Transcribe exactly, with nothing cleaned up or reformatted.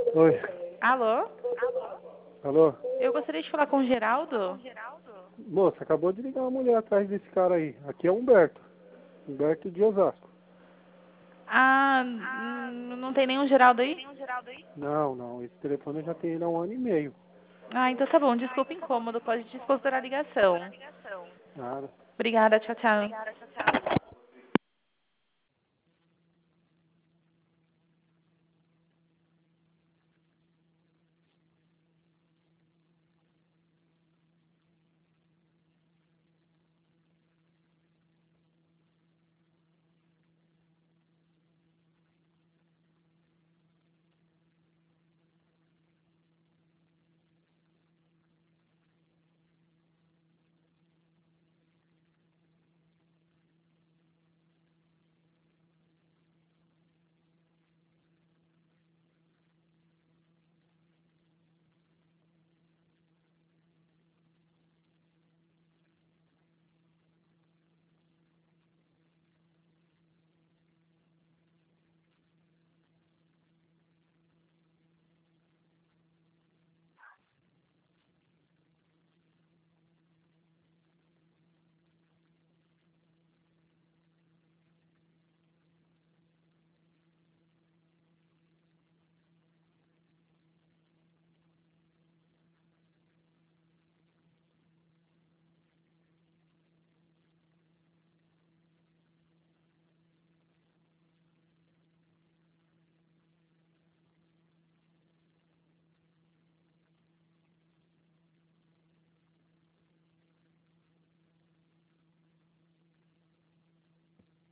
Oi. Alô? Alô? Eu gostaria de falar com o Geraldo. Moça, acabou de ligar uma mulher atrás desse cara aí. Aqui é Humberto. Humberto de Osasco. Ah, n- não tem nenhum Geraldo aí? Não, não. Esse telefone eu já tenho ele há um ano e meio. Ah, então tá bom. Desculpa o incômodo. Pode desconsiderar a ligação. Nada. Obrigada. Tchau, tchau.